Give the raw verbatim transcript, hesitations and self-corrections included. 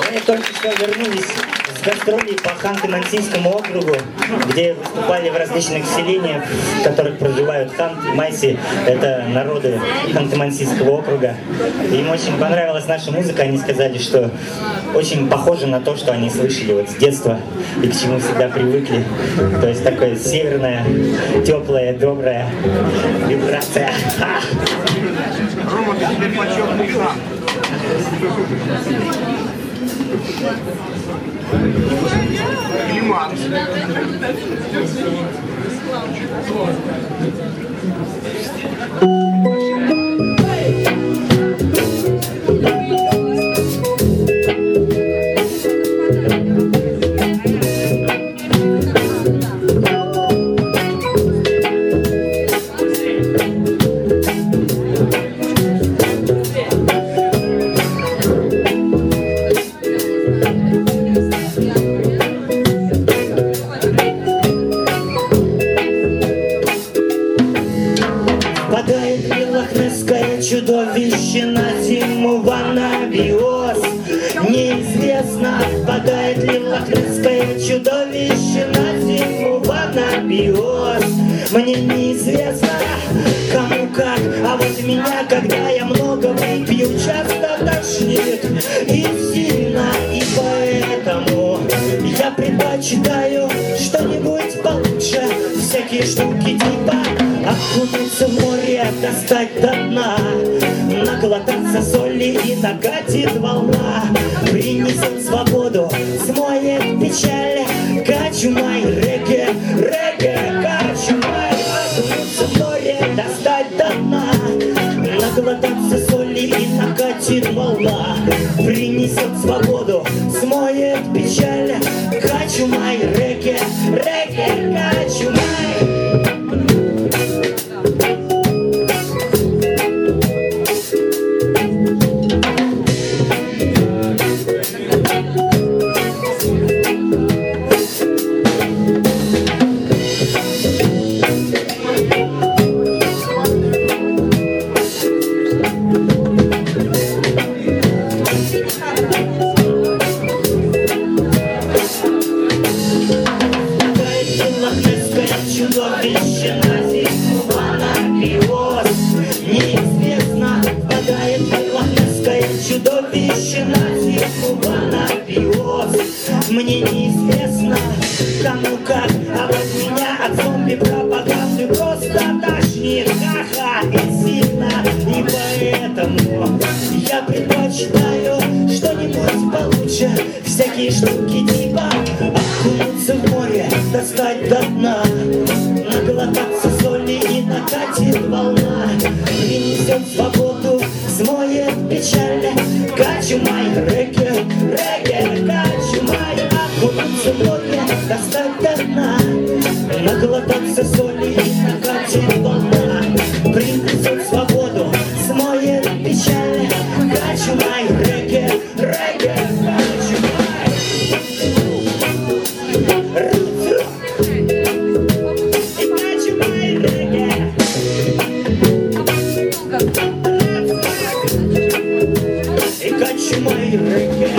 Мы только что вернулись с гастролей по Ханты-Мансийскому округу, где выступали в различных селениях, в которых проживают ханты и майси. Это народы Ханты-Мансийского округа. И им очень понравилась наша музыка. Они сказали, что очень похоже на то, что они слышали вот с детства и к чему всегда привыкли. То есть такое северная, теплая, добрая вибрация. Рома, ты теперь почетный хан. Климат. Чудовище на зиму в анабиоз. Неизвестно, впадает ли лохнесское чудовище на зиму в анабиоз. Мне неизвестно, кому как, а вот меня, когда я много выпью, часто тошнит и сильно, и поэтому я предпочитаю что-нибудь получше, всякие штуки типа окунуться в море, достать до дна, наглотаться соли и накатит волна, принесет свободу, смоет печаль, качумай, регги, регги, качумай, окунуться в море, достать до дна, наглотаться соли и накатит волна, принесет свободу, смоет печаль, качумай, регги, регги, качумай. Мне неизвестно, кому как, а вот меня от зомби-пропаганды просто тошнит, ха-ха, и сильно, и поэтому я предпочитаю что-нибудь получше, всякие штуки типа окунуться в море, достать до дна, наглотаться соли и накатит волна, принесет свободу, смоет печаль, качумай, регги, регги, качумай, окунуться в море, достать до дна, наглотаться соли и накатит волна, принесет свободу, смоет печаль, качумай, регги, регги, качумай. И качумай, регги. И качумай, регги.